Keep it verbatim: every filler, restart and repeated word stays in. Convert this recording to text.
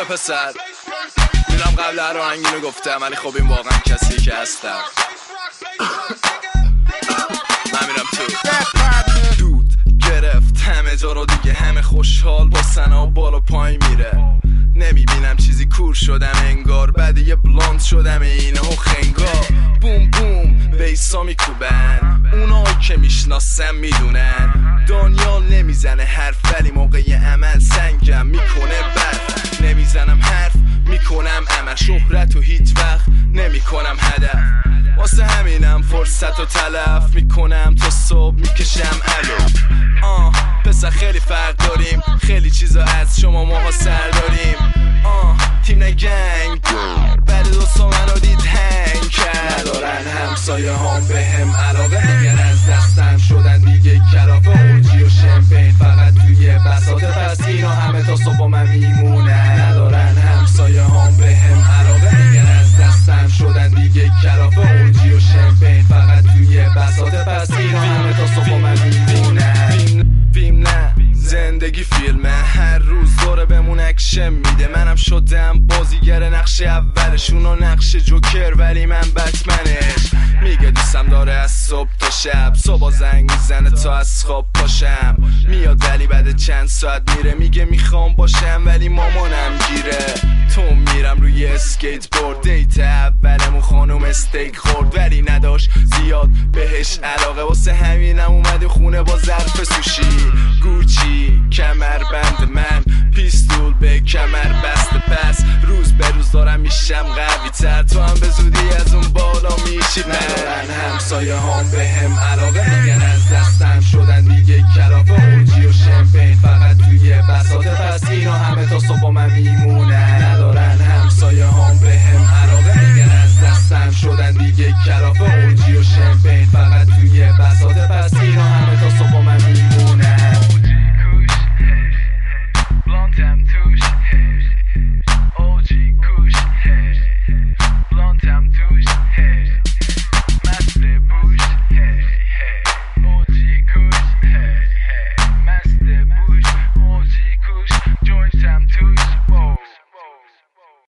پسر میرم قبل هر آهنگینو گفتم، ولی خب این واقعا کسی که هستم. من میرم تو. دود گرفت همه جا رو دیگه، همه خوشحال با سنا بالا پای میره. نمیبینم چیزی کور شدم انگار، بعد یه بلاند شدم اینه و خنگار. بوم بوم بیسا میکوبن، اونایی که میشناسم میدونن. دانیال نمیزنه حرف ولی موقع عمل سنگم میکنه برف. نمیزنم حرف میکنم عمل، شهرت و هیچ وقت نمیکنم هدف. واسه همینم فرصت و تلف میکنم تا صبح میکشم الو. آه پسر خیلی فرق داریم، خیلی چیزا از شما ماها سر داریم. آه تیم نگنگ بعد دوستا منو دید هنگ کرد. ندارن همسایه هم به هم علاقه، دیگر از دستم شدن دیگه کلافه. اوجی و شمپین فقط توی بساطه، پس اینا همه تا صبح من میمونن. ندارن همسایه هم به هم علاقه، دیگر از دستم شدن دیگه کلافه. اوجی و شمپین فقط توی بساطه، پس اینا همه تا صبح من میمونن. فیلم نه زندگی فیلمه، هر روز داره بمون اکشن میده. منم شدم بازیگر نقش اولشون و نقش جوکر، ولی من بتمنش. میگه دوستم داره از صبح تا شب، صبح زنگ میزنه تا از خواب پاشم. میاد ولی بعد چند ساعت میره، میگه میخوام باشم ولی مامانم گیره. تو میرم روی اسکیت بورد، دیت اولمون خانوم استیک خورد ولی نداشت زیاد بهش علاقه. واسه همینم اومدیم خونه با ظرف سوشی. گوچی کمربند من، پیستول به کمر بسته، پس روز به روز دارم میشم قوی تر. تو هم به زودی از اون بالا میشی. ندارن همسایه هم به هم علاقه، دیگر از دستم شدن دیگه کلافه. اوجی و شمپین فقط توی بساطه، پس اینا همه تا صبح من میمونن. ندارن همسایه هم به هم علاقه، دیگر از دستم شدن دیگه کلافه. اوجی و شمپین فقط توی بساطه، پس اینا همه